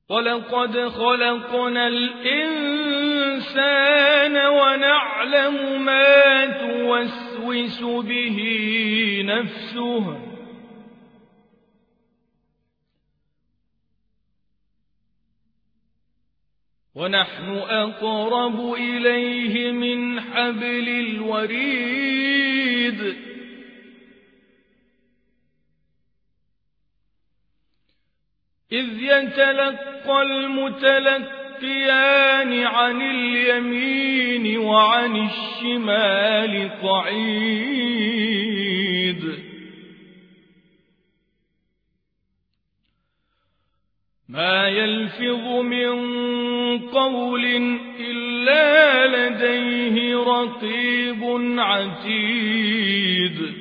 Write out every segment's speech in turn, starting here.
ولقد خلقنا الإنسان ونعلم ما توسوس به نفسه ونحن أقرب إليه من حبل الوريد إذ يتلقى المتلقيان عن اليمين وعن الشمال قعيد ما يلفظ من قول إلا لديه رقيب عتيد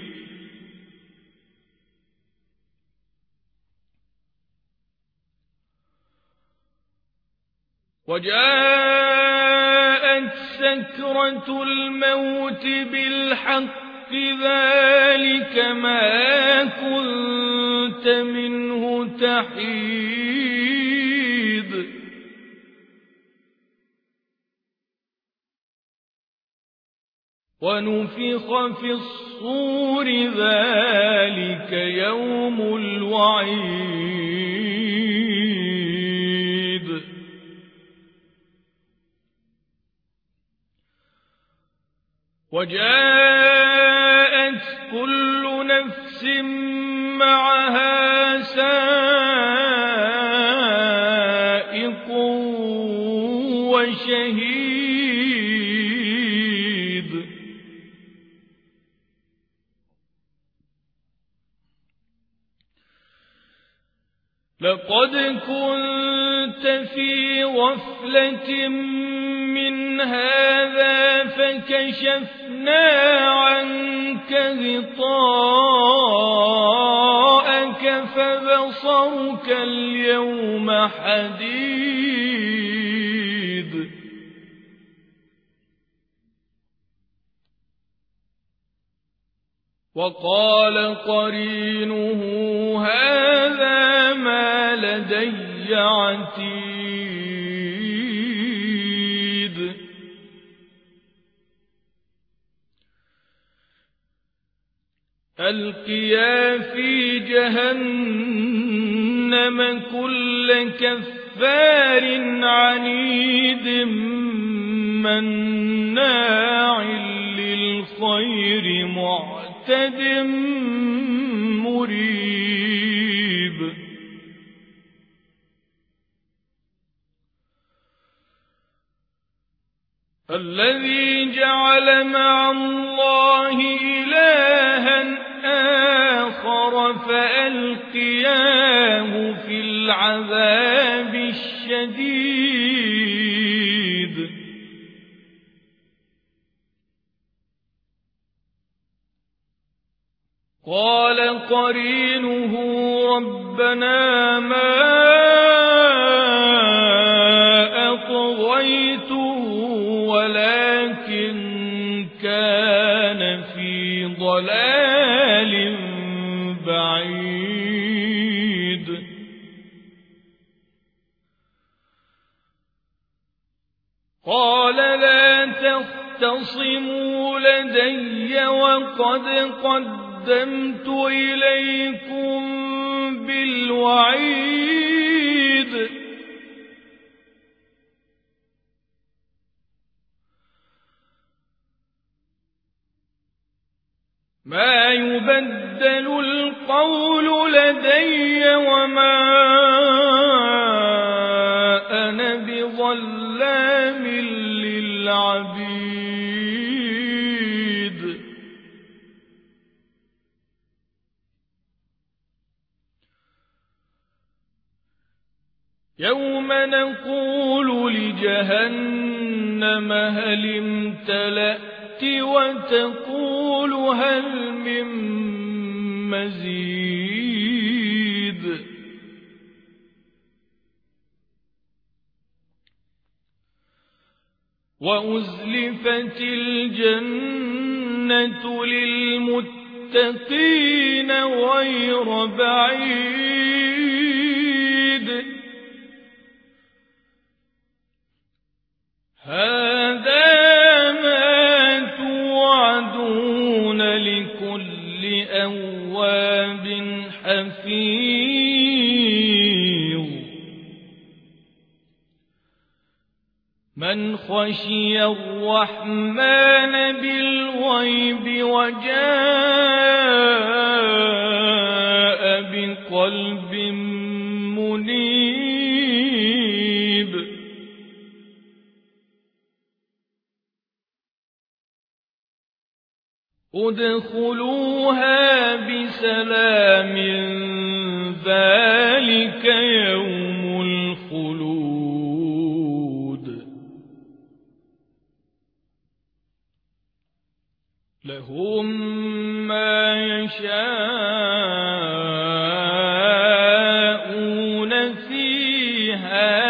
وجاءت سكرة الموت بالحق ذلك ما كنت منه تحيد ونفخ في الصور ذلك يوم الوعيد وجاءت كل نفس معها سائق وشهيد لقد كنت في غفلة من هذا فكشفنا عنك غطاءك فبصرك اليوم حديد وقال قرينه هذا ما لدي عتيد ألقيا في جهنم كل كفار عنيد مناع للخير معتد مريب الذي جعل مع الله إلها آخر فألقياه في العذاب الشديد قال قرينه ربنا ما أطغيته ولكن كان في ضلال بعيد قال لا تختصموا لدي وقد قدمت إليكم بالوعيد ما يبدل القول لدي وما أنا بظلام للعبيد يوم نقول لجهنم هل امتلأت وتقول هل من مزيد وأزلفت الجنة للمتقين غير بعيد هذا ما توعدون لكل أواب حفيظ من خشي الرحمن بالغيب وجاء بقلب منيب ادخلوها بسلام ذلك يوم الخلود لهم ما يشاءون فيها